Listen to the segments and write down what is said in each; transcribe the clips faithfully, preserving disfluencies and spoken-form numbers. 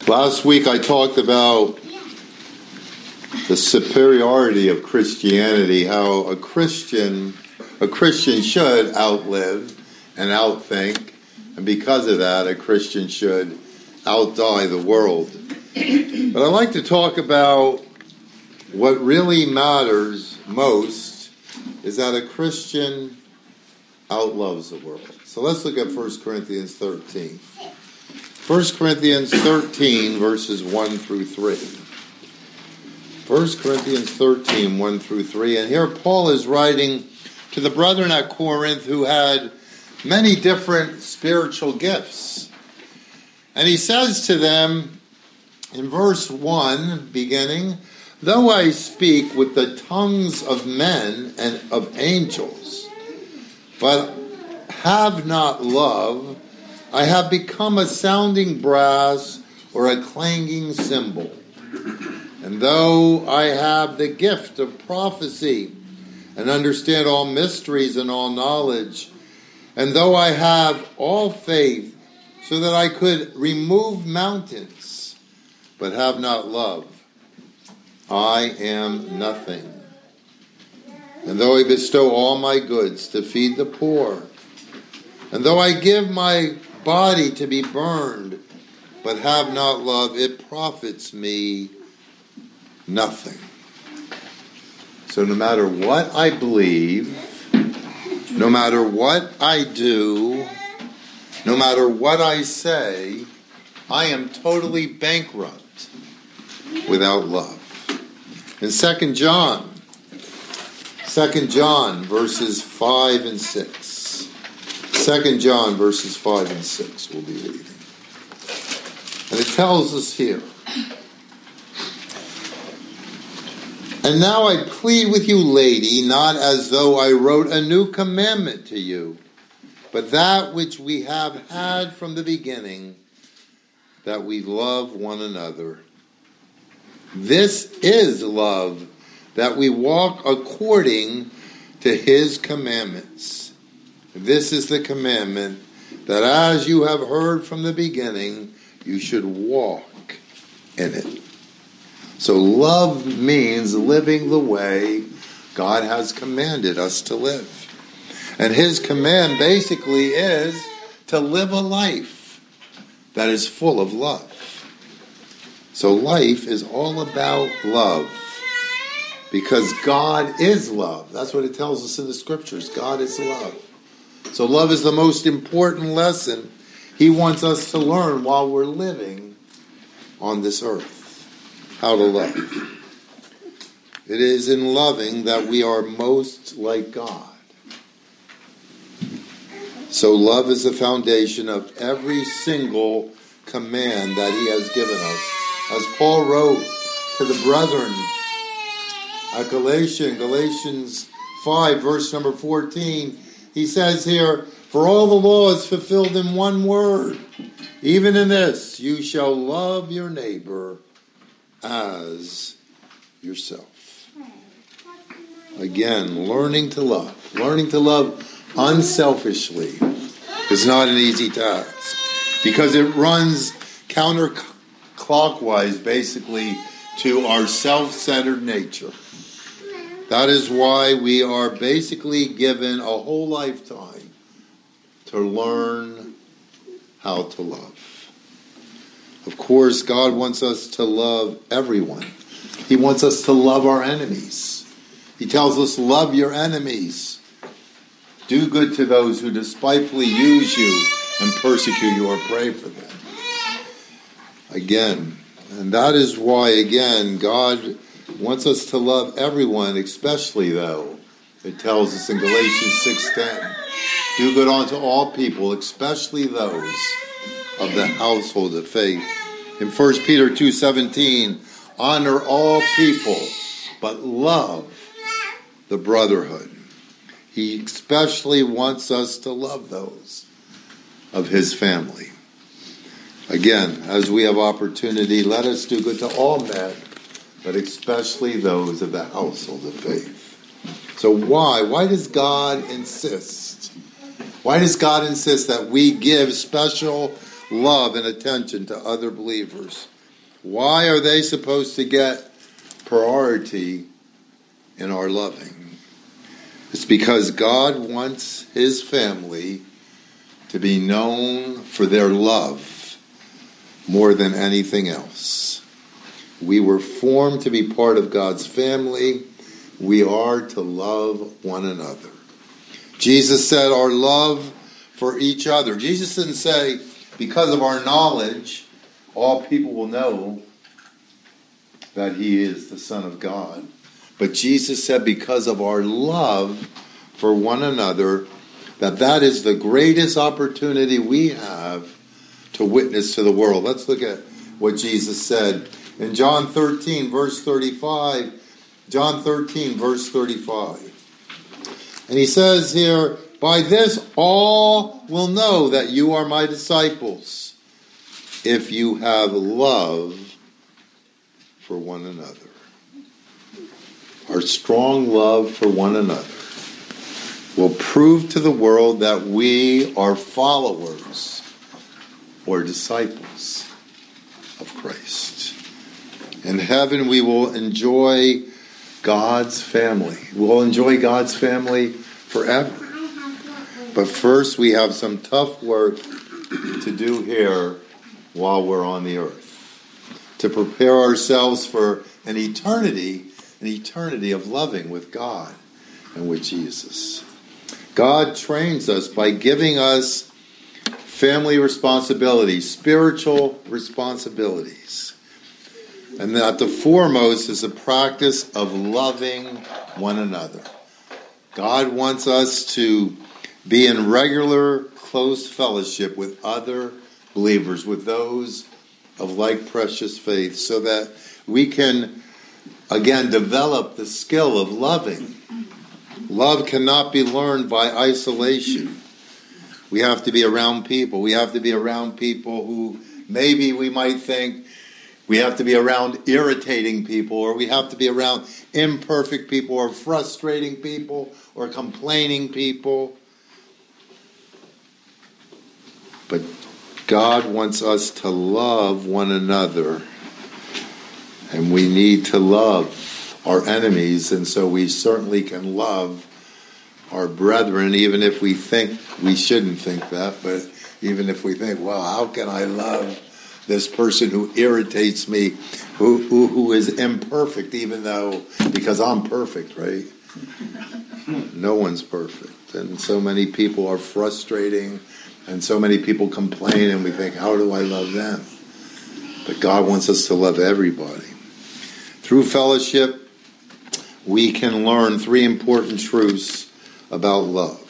Last week I talked about the superiority of Christianity, how a Christian a Christian should outlive and outthink, and because of that, a Christian should outdie the world. But I'd like to talk about what really matters most is that a Christian outloves the world. So let's look at First Corinthians thirteen. First Corinthians thirteen, verses one through three. First Corinthians thirteen, one through three. And here Paul is writing to the brethren at Corinth who had many different spiritual gifts. And he says to them in verse one, beginning, "Though I speak with the tongues of men and of angels, but have not love, I have become a sounding brass or a clanging cymbal. And though I have the gift of prophecy and understand all mysteries and all knowledge, and though I have all faith so that I could remove mountains, but have not love, I am nothing. And though I bestow all my goods to feed the poor, and though I give my body to be burned, but have not love, it profits me nothing." So no matter what I believe, no matter what I do, no matter what I say, I am totally bankrupt without love. In Second John, Second John verses five and six. Second John verses five and six we'll be reading. And it tells us here, "And now I plead with you, lady, not as though I wrote a new commandment to you, but that which we have had from the beginning, that we love one another. This is love, that we walk according to his commandments. This is the commandment, that as you have heard from the beginning, you should walk in it." So love means living the way God has commanded us to live. And his command basically is to live a life that is full of love. So life is all about love, because God is love. That's what it tells us in the scriptures. God is love. So love is the most important lesson he wants us to learn while we're living on this earth. How to love. It is in loving that we are most like God. So love is the foundation of every single command that he has given us. As Paul wrote to the brethren at Galatians, Galatians five, verse number fourteen, he says here, "For all the law is fulfilled in one word, even in this, you shall love your neighbor as yourself." Again, learning to love. Learning to love unselfishly is not an easy task, because it runs counterclockwise, basically, to our self-centered nature. That is why we are basically given a whole lifetime to learn how to love. Of course, God wants us to love everyone. He wants us to love our enemies. He tells us, love your enemies. Do good to those who despitefully use you and persecute you, or pray for them. Again, and that is why, again, God wants us to love everyone, especially, though, it tells us in Galatians six ten, do good unto all people, especially those of the household of faith. In First Peter two seventeen, honor all people, but love the brotherhood. He especially wants us to love those of his family. Again, as we have opportunity, let us do good to all men, but especially those of the household of faith. So why? Why does God insist? Why does God insist that we give special love and attention to other believers Why are they supposed to get priority in our loving? It's because God wants his family to be known for their love more than anything else. We were formed to be part of God's family. We are to love one another. Jesus said our love for each other. Jesus didn't say, because of our knowledge, all people will know that he is the Son of God. But Jesus said because of our love for one another, that that is the greatest opportunity we have to witness to the world. Let's look at what Jesus said in John thirteen, verse thirty-five. John thirteen, verse thirty-five. And he says here, by this all will know that you are my disciples, if you have love for one another. Our strong love for one another will prove to the world that we are followers or disciples of Christ. In heaven we will enjoy God's family. We'll enjoy God's family forever. But first we have some tough work to do here while we're on the earth, to prepare ourselves for an eternity, an eternity of loving with God and with Jesus. God trains us by giving us family responsibilities, spiritual responsibilities. And that the foremost is the practice of loving one another. God wants us to be in regular, close fellowship with other believers, with those of like precious faith, so that we can, again, develop the skill of loving. Love cannot be learned by isolation. We have to be around people. We have to be around people who maybe we might think we have to be around irritating people, or we have to be around imperfect people, or frustrating people, or complaining people. But God wants us to love one another, and we need to love our enemies, and so we certainly can love our brethren, even if we think we shouldn't think that, but even if we think, well, how can I love this person who irritates me, who, who, who is imperfect, even though, because I'm perfect, right? No one's perfect, and so many people are frustrating, and so many people complain, and we think, how do I love them? But God wants us to love everybody. Through fellowship, we can learn three important truths about love.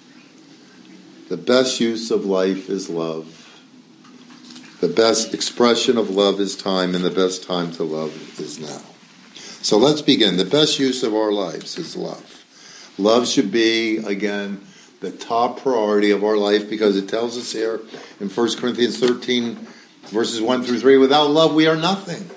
The best use of life is love. The best expression of love is time, and the best time to love is now. So let's begin. The best use of our lives is love. Love should be, again, the top priority of our life, because it tells us here in First Corinthians thirteen, verses one through three, without love we are nothing.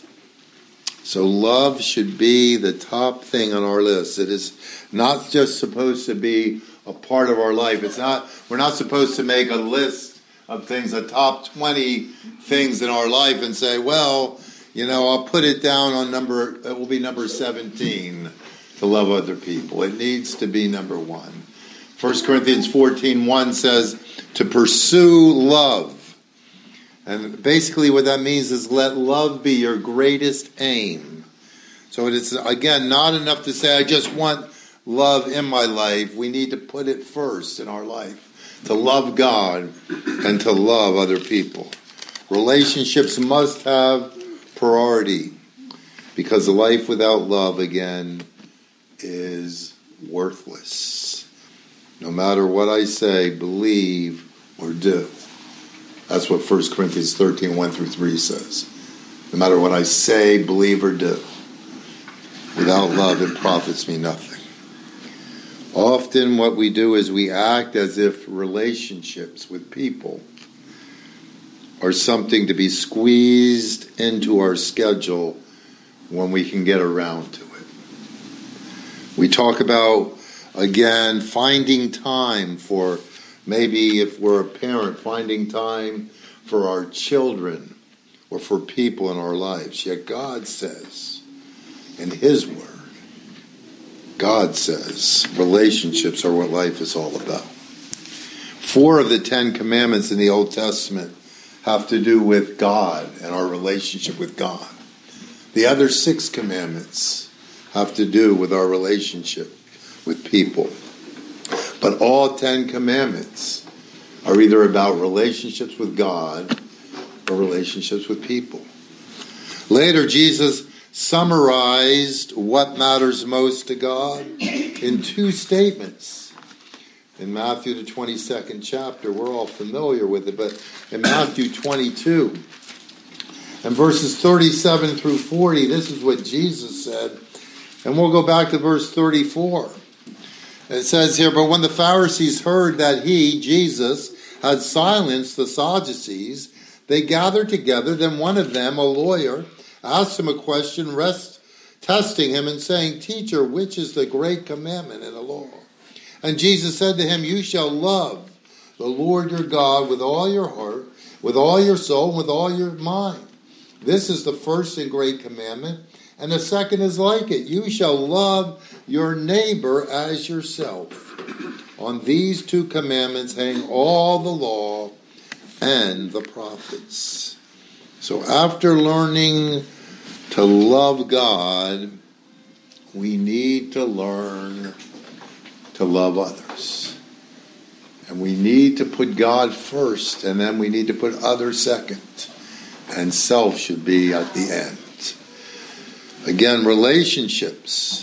So love should be the top thing on our list. It is not just supposed to be a part of our life. It's not. We're not supposed to make a list of things, a top twenty things in our life, and say, well, you know, I'll put it down on number, it will be number seventeen to love other people. It needs to be number one. First Corinthians fourteen one says to pursue love. And basically what that means is let love be your greatest aim. So it is, again, not enough to say, I just want love in my life. We need to put it first in our life, to love God and to love other people. Relationships must have priority, because a life without love, again, is worthless. No matter what I say, believe, or do. That's what First Corinthians thirteen, one through three says. No matter what I say, believe, or do. Without love, it profits me nothing. Often what we do is we act as if relationships with people are something to be squeezed into our schedule when we can get around to it. We talk about, again, finding time for, maybe if we're a parent, finding time for our children, or for people in our lives. Yet God says, in His Word, God says relationships are what life is all about. Four of the Ten Commandments in the Old Testament have to do with God and our relationship with God. The other six commandments have to do with our relationship with people. But all Ten Commandments are either about relationships with God or relationships with people. Later, Jesus summarized what matters most to God in two statements. In Matthew, the twenty-second chapter, we're all familiar with it, but in Matthew twenty-two, and verses thirty-seven through forty, this is what Jesus said. And we'll go back to verse thirty-four. It says here, but when the Pharisees heard that he, Jesus, had silenced the Sadducees, they gathered together. Then one of them, a lawyer, asked him a question, rest, testing him and saying, Teacher, which is the great commandment in the law? And Jesus said to him, You shall love the Lord your God with all your heart, with all your soul, and with all your mind. This is the first and great commandment. And the second is like it. You shall love your neighbor as yourself. On these two commandments hang all the law and the prophets. So after learning to love God, we need to learn to love others. And we need to put God first, and then we need to put others second. And self should be at the end. Again, relationships,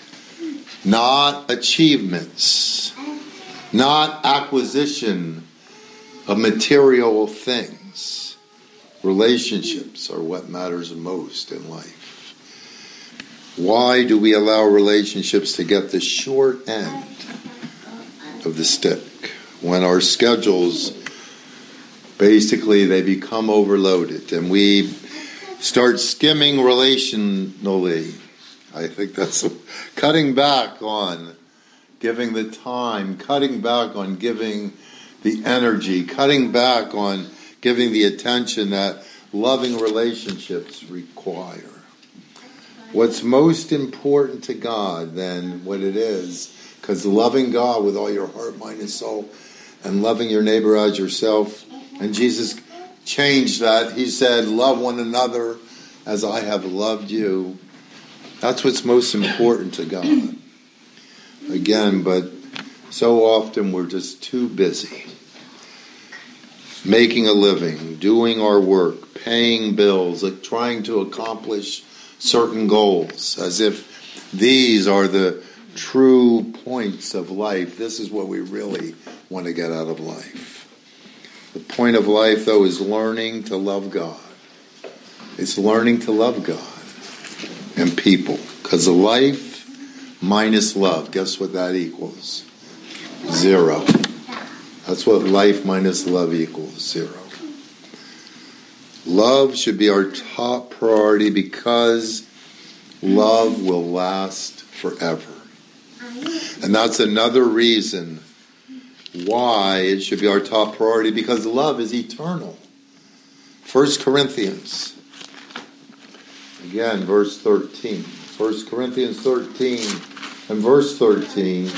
not achievements, not acquisition of material things. Relationships are what matters most in life. Why do we allow relationships to get the short end of the stick when our schedules basically they become overloaded and we start skimming relationally? I think that's cutting back on giving the time, cutting back on giving the energy, cutting back on giving the attention that loving relationships require. What's most important to God than what it is, because loving God with all your heart, mind, and soul, and loving your neighbor as yourself, and Jesus changed that. He said, love one another as I have loved you. That's what's most important to God. Again, but so often we're just too busy making a living, doing our work, paying bills, like trying to accomplish certain goals, as if these are the true points of life. This is what we really want to get out of life. The point of life, though, is learning to love God. It's learning to love God and people. Because life minus love, guess what that equals? Zero. That's what life minus love equals, zero. Love should be our top priority because love will last forever. And that's another reason why it should be our top priority, because love is eternal. First Corinthians, again, verse thirteen. First Corinthians thirteen and verse thirteen.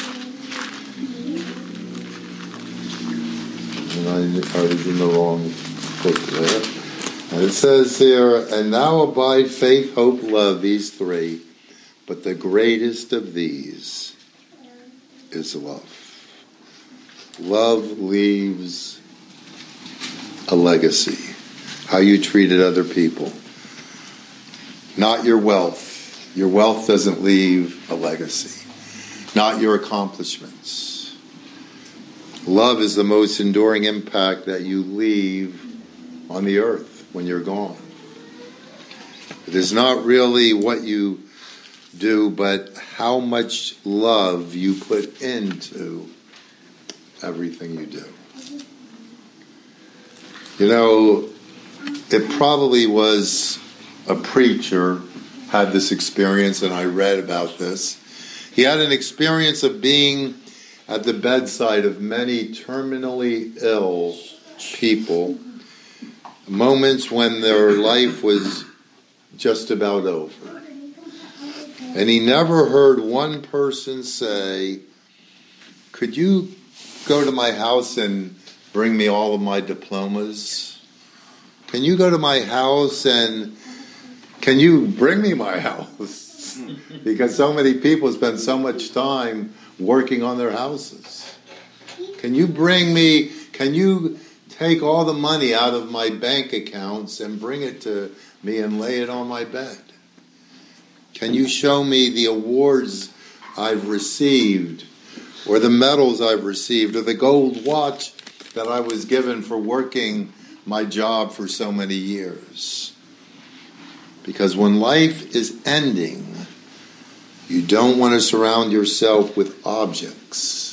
And I, I was in the wrong book there. And it says here, and now abide faith, hope, love, these three. But the greatest of these is love. Love leaves a legacy. How you treated other people. Not your wealth. Your wealth doesn't leave a legacy. Not your accomplishments. Love is the most enduring impact that you leave on the earth when you're gone. It is not really what you do, but how much love you put into everything you do. You know, it probably was a preacher had this experience, and I read about this. He had an experience of being at the bedside of many terminally ill people, moments when their life was just about over. And he never heard one person say, could you go to my house and bring me all of my diplomas? Can you go to my house and can you bring me my house? Because so many people spend so much time working on their houses. Can you bring me, can you take all the money out of my bank accounts and bring it to me and lay it on my bed? Can you show me the awards I've received, or the medals I've received, or the gold watch that I was given for working my job for so many years? Because when life is ending, you don't want to surround yourself with objects,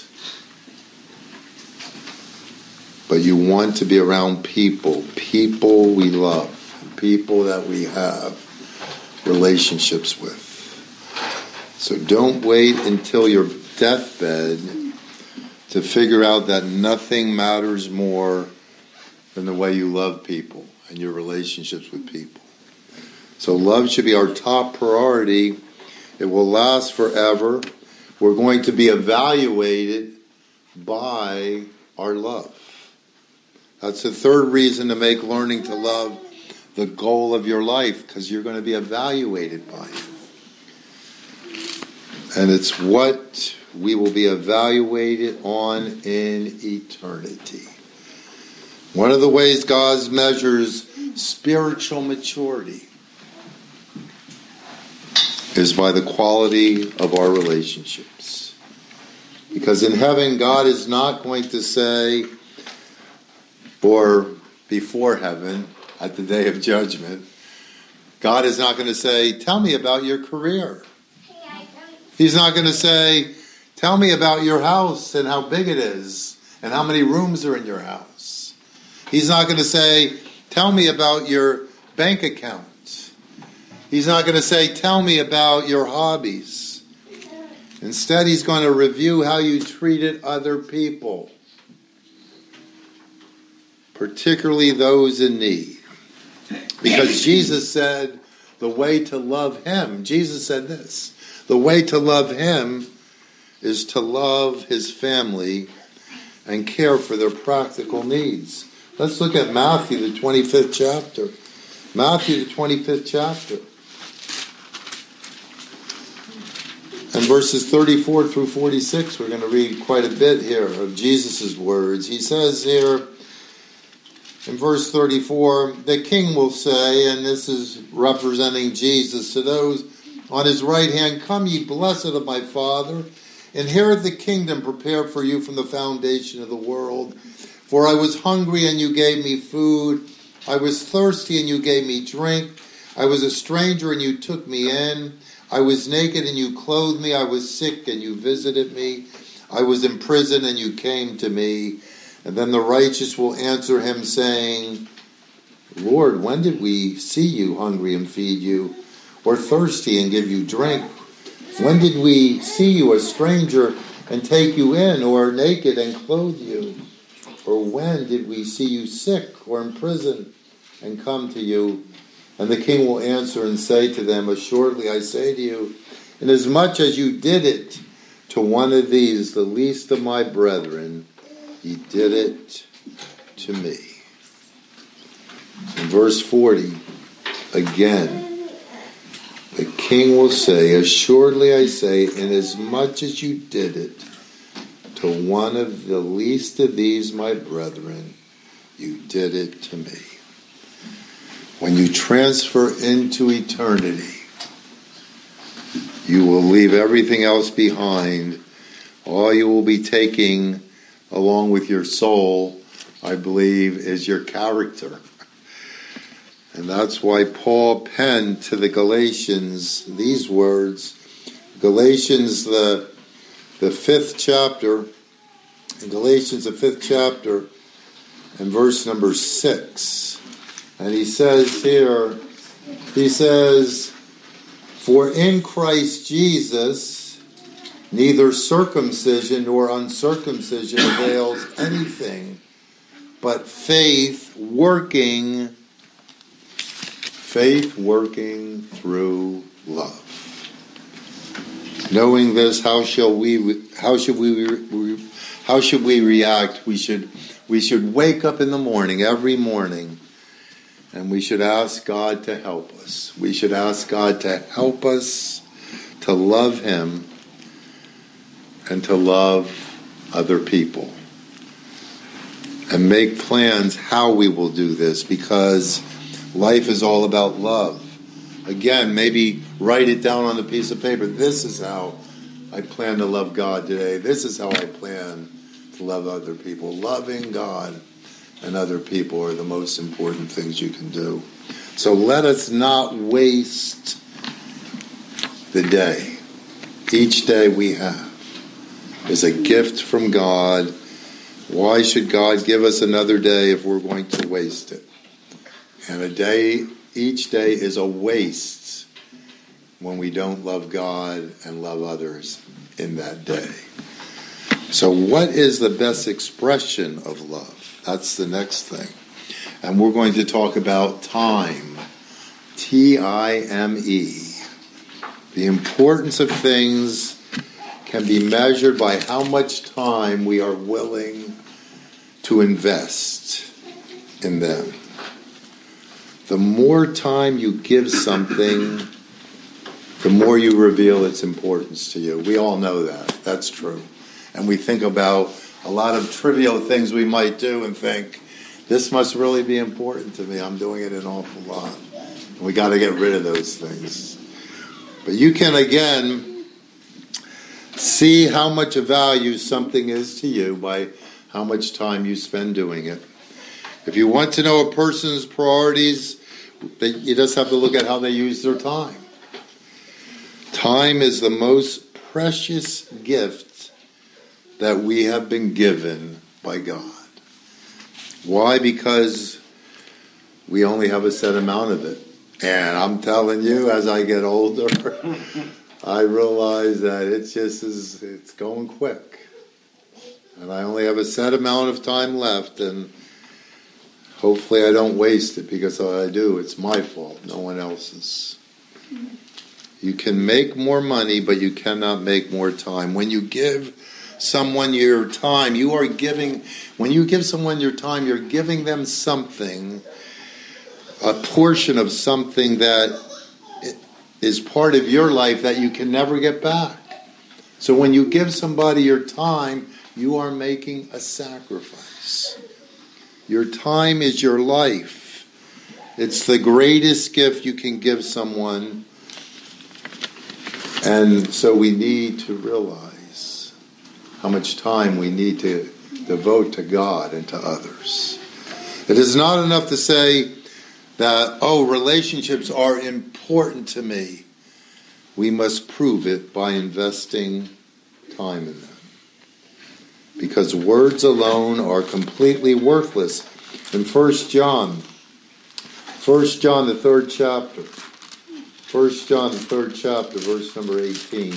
but you want to be around people, people we love, people that we have relationships with. So don't wait until your deathbed to figure out that nothing matters more than the way you love people and your relationships with people. So love should be our top priority. It will last forever. We're going to be evaluated by our love. That's the third reason to make learning to love the goal of your life, because you're going to be evaluated by it. And it's what we will be evaluated on in eternity. One of the ways God measures spiritual maturity is by the quality of our relationships. Because in heaven, God is not going to say, or before heaven, at the day of judgment, God is not going to say, tell me about your career. He's not going to say, tell me about your house and how big it is and how many rooms are in your house. He's not going to say, tell me about your bank account. He's not going to say, tell me about your hobbies. Instead, he's going to review how you treated other people, particularly those in need. Because Jesus said the way to love him, Jesus said this, the way to love him is to love his family and care for their practical needs. Let's look at Matthew, the twenty-fifth chapter. Matthew, the twenty-fifth chapter. And verses thirty-four through forty-six, we're going to read quite a bit here of Jesus' words. He says here, in verse thirty-four, the king will say, and this is representing Jesus, to those on his right hand, come ye blessed of my Father, inherit the kingdom prepared for you from the foundation of the world. For I was hungry and you gave me food. I was thirsty and you gave me drink. I was a stranger and you took me in. I was naked and you clothed me. I was sick and you visited me. I was in prison and you came to me. And then the righteous will answer him, saying, Lord, when did we see you hungry and feed you, or thirsty and give you drink? When did we see you a stranger and take you in, or naked and clothe you? Or when did we see you sick or in prison and come to you? And the king will answer and say to them, assuredly I say to you, inasmuch as you did it to one of these, the least of my brethren, he did it to me. In verse forty, again, the king will say, assuredly I say, inasmuch as you did it to one of the least of these my brethren, you did it to me. When you transfer into eternity, you will leave everything else behind. All you will be taking along with your soul, I believe, is your character. And that's why Paul penned to the Galatians these words. Galatians, the, the fifth chapter, in Galatians, the fifth chapter, and verse number six. And he says here, he says, for in Christ Jesus, neither circumcision nor uncircumcision avails anything, but faith working faith working through love. Knowing this, how shall we? How should we? How should we react? We should. We should wake up in the morning, every morning, and we should ask God to help us. We should ask God to help us to love Him and to love other people. And make plans how we will do this, because life is all about love. Again, maybe write it down on a piece of paper. This is how I plan to love God today. This is how I plan to love other people. Loving God and other people are the most important things you can do. So let us not waste the day. Each day we have is a gift from God. Why should God give us another day if we're going to waste it? And a day, each day is a waste when we don't love God and love others in that day. So what is the best expression of love? That's the next thing. And we're going to talk about time. T I M E. The importance of things can be measured by how much time we are willing to invest in them. The more time you give something, the more you reveal its importance to you. We all know that. That's true. And we think about a lot of trivial things we might do and think, this must really be important to me. I'm doing it an awful lot. And we got to get rid of those things. But you can, again, see how much of value something is to you by how much time you spend doing it. If you want to know a person's priorities, you just have to look at how they use their time. Time is the most precious gift that we have been given by God. Why? Because we only have a set amount of it. And I'm telling you, as I get older, I realize that it's just is it's going quick. And I only have a set amount of time left, and hopefully I don't waste it, because if I do, it's my fault, no one else's. You can make more money, but you cannot make more time. When you give someone your time, you are giving, when you give someone your time, you're giving them something, a portion of something that is part of your life that you can never get back. So when you give somebody your time, you are making a sacrifice. Your time is your life. It's the greatest gift you can give someone. And so we need to realize how much time we need to devote to God and to others. It is not enough to say that, oh, relationships are important to me. We must prove it by investing time in them. Because words alone are completely worthless. In First John, First John, the third chapter, First John, the third chapter, verse number eighteen,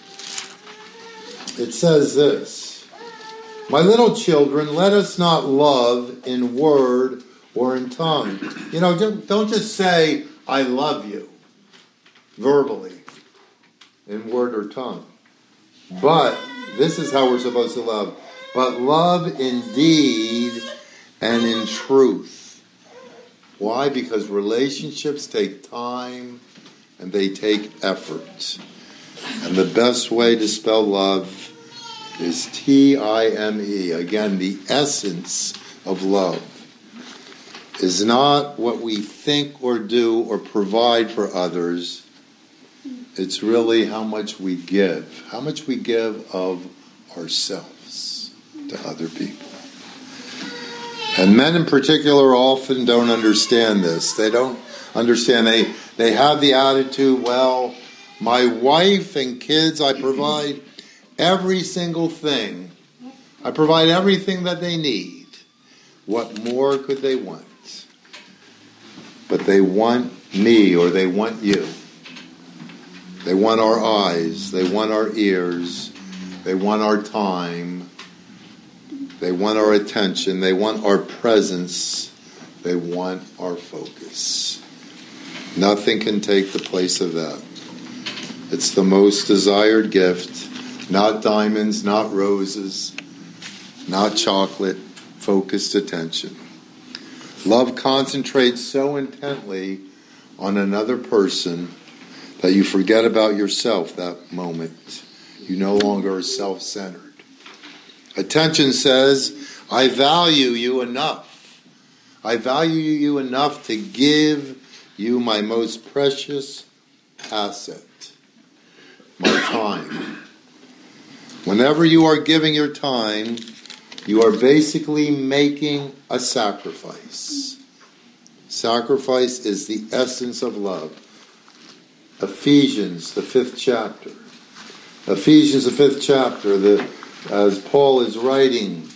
it says this: My little children, let us not love in word or in tongue. You know, don't, don't just say, I love you, verbally, in word or tongue. But this is how we're supposed to love. But love in deed and in truth. Why? Because relationships take time and they take effort. And the best way to spell love is T I M E. Again, the essence of love is not what we think or do or provide for others. It's really how much we give. How much we give of ourselves to other people. And men in particular often don't understand this. They don't understand. They, they have the attitude, well, my wife and kids, I provide every single thing. I provide everything that they need. What more could they want? But they want me, or they want you. They want our eyes. They want our ears. They want our time. They want our attention. They want our presence. They want our focus. Nothing can take the place of that. It's the most desired gift. Not diamonds, not roses, not chocolate. Focused attention. Love concentrates so intently on another person that you forget about yourself that moment. You no longer are self-centered. Attention says, I value you enough. I value you enough to give you my most precious asset, my time. Whenever you are giving your time, you are basically making a sacrifice. Sacrifice is the essence of love. Ephesians, the fifth chapter. Ephesians, the fifth chapter, the, as Paul is writing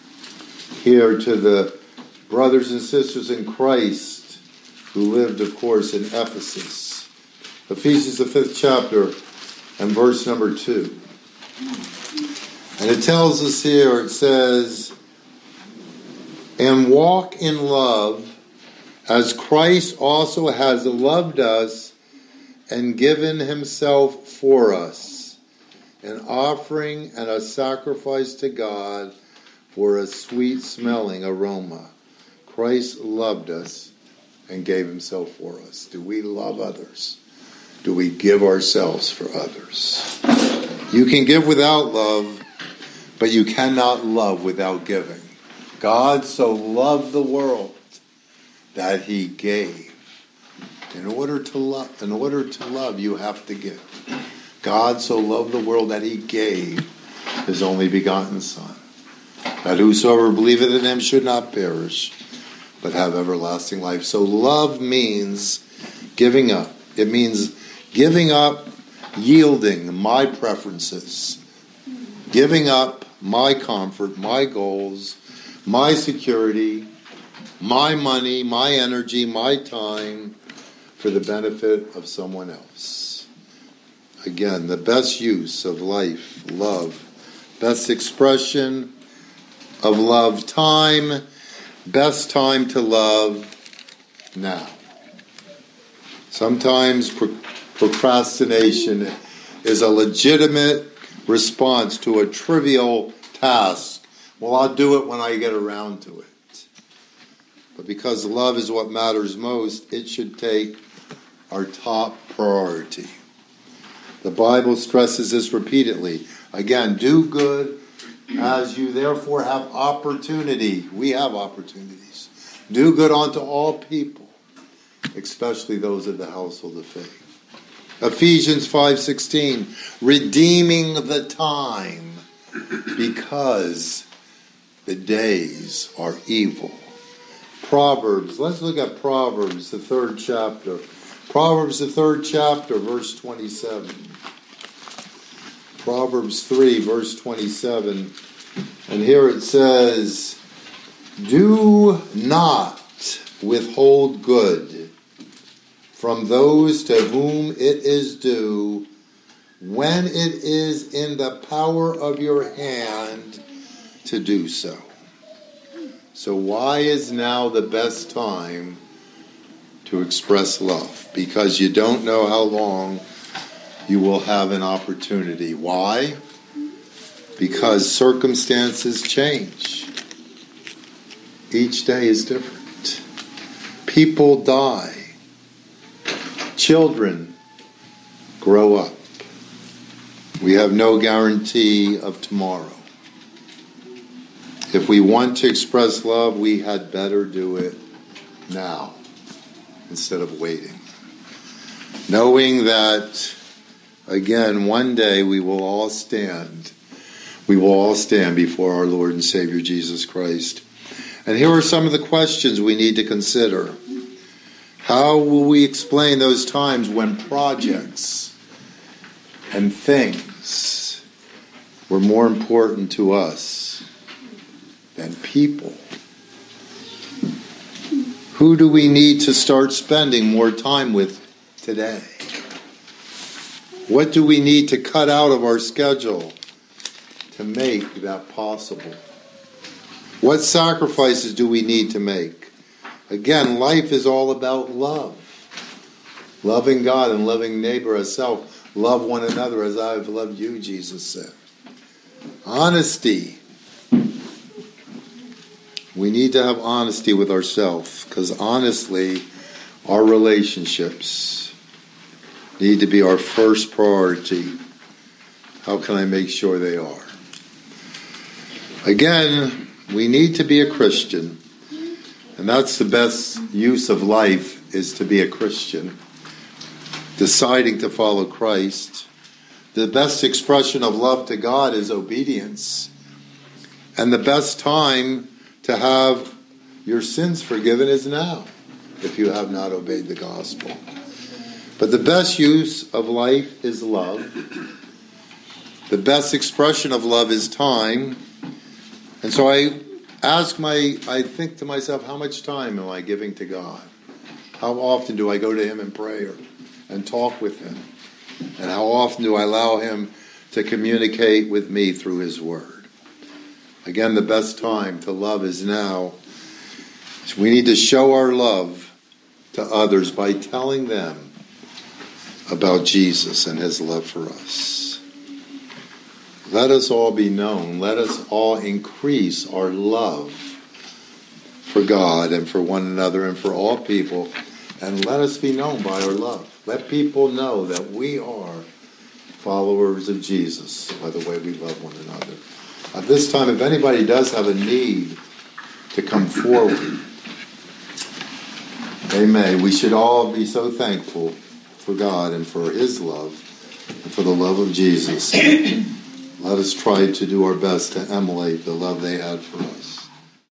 here to the brothers and sisters in Christ who lived, of course, in Ephesus. Ephesians, the fifth chapter, and verse number two. And it tells us here, it says, and walk in love as Christ also has loved us and given himself for us, an offering and a sacrifice to God for a sweet-smelling aroma. Christ loved us and gave himself for us. Do we love others? Do we give ourselves for others? You can give without love, but you cannot love without giving. God so loved the world that he gave. In order to love, in order to love, you have to give. God so loved the world that he gave his only begotten Son, that whosoever believeth in him should not perish, but have everlasting life. So love means giving up. It means giving up, yielding my preferences, giving up my comfort, my goals, my security, my money, my energy, my time for the benefit of someone else. Again, the best use of life, love, best expression of love, time, best time to love, now. Sometimes pro- procrastination is a legitimate response to a trivial task. Well, I'll do it when I get around to it. But because love is what matters most, it should take our top priority. The Bible stresses this repeatedly. Again, do good as you therefore have opportunity. We have opportunities. Do good unto all people, especially those of the household of faith. Ephesians five sixteen, redeeming the time because the days are evil. Proverbs, let's look at Proverbs, the third chapter. Proverbs, the third chapter, verse twenty-seven. Proverbs three, verse twenty-seven. And here it says, do not withhold good from those to whom it is due, when it is in the power of your hand to do so. So why is now the best time to express love? Because you don't know how long you will have an opportunity. Why? Because circumstances change. Each day is different. People die. Children grow up. We have no guarantee of tomorrow. If we want to express love, we had better do it now instead of waiting. Knowing that, again, one day we will all stand. We will all stand before our Lord and Savior Jesus Christ. And here are some of the questions we need to consider. How will we explain those times when projects and things were more important to us than people? Who do we need to start spending more time with today? What do we need to cut out of our schedule to make that possible? What sacrifices do we need to make? Again, life is all about love. Loving God and loving neighbor as self. Love one another as I have loved you, Jesus said. Honesty. We need to have honesty with ourselves, because honestly, our relationships need to be our first priority. How can I make sure they are? Again, we need to be a Christian, and that's the best use of life, is to be a Christian, deciding to follow Christ. The best expression of love to God is obedience, and the best time to have your sins forgiven is now, if you have not obeyed the gospel. But the best use of life is love. The best expression of love is time. And so I ask my, I think to myself, how much time am I giving to God? How often do I go to Him in prayer and talk with Him? And how often do I allow Him to communicate with me through His Word? Again, the best time to love is now. So we need to show our love to others by telling them about Jesus and His love for us. Let us all be known. Let us all increase our love for God and for one another and for all people. And let us be known by our love. Let people know that we are followers of Jesus by the way we love one another. At this time, if anybody does have a need to come forward, they may. We should all be so thankful for God and for His love and for the love of Jesus. Let us try to do our best to emulate the love they had for us.